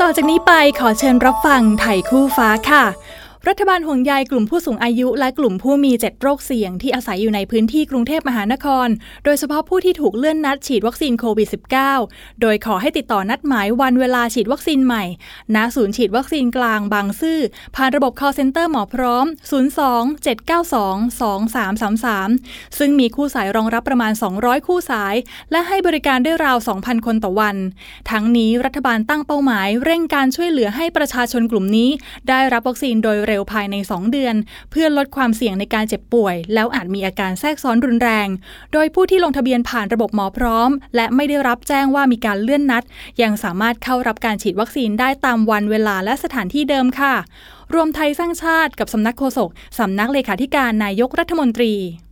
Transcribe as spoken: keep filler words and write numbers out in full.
ต่อจากนี้ไปขอเชิญรับฟังไทยคู่ฟ้าค่ะรัฐบาลห่วงใยกลุ่มผู้สูงอายุและกลุ่มผู้มีเจ็ดโรคเสี่ยงที่อาศัยอยู่ในพื้นที่กรุงเทพมหานครโดยเฉพาะผู้ที่ถูกเลื่อนนัดฉีดวัคซีนโควิด สิบเก้า โดยขอให้ติดต่อนัดหมายวันเวลาฉีดวัคซีนใหม่ณศูนย์ฉีดวัคซีนกลางบางซื่อผ่านระบบ call center หมอพร้อมศูนย์ สอง เจ็ด เก้า สอง สอง สาม สาม สามซึ่งมีคู่สายรองรับประมาณสองร้อยคู่สายและให้บริการได้ราว สองพัน คนต่อวันทั้งนี้รัฐบาลตั้งเป้าหมายเร่งการช่วยเหลือให้ประชาชนกลุ่มนี้ได้รับวัคซีนโดยเร็วภายในสองเดือนเพื่อลดความเสี่ยงในการเจ็บป่วยแล้วอาจมีอาการแทรกซ้อนรุนแรงโดยผู้ที่ลงทะเบียนผ่านระบบหมอพร้อมและไม่ได้รับแจ้งว่ามีการเลื่อนนัดยังสามารถเข้ารับการฉีดวัคซีนได้ตามวันเวลาและสถานที่เดิมค่ะรวมไทยสร้างชาติกับสำนักโฆษกสำนักเลขาธิการนายกรัฐมนตรี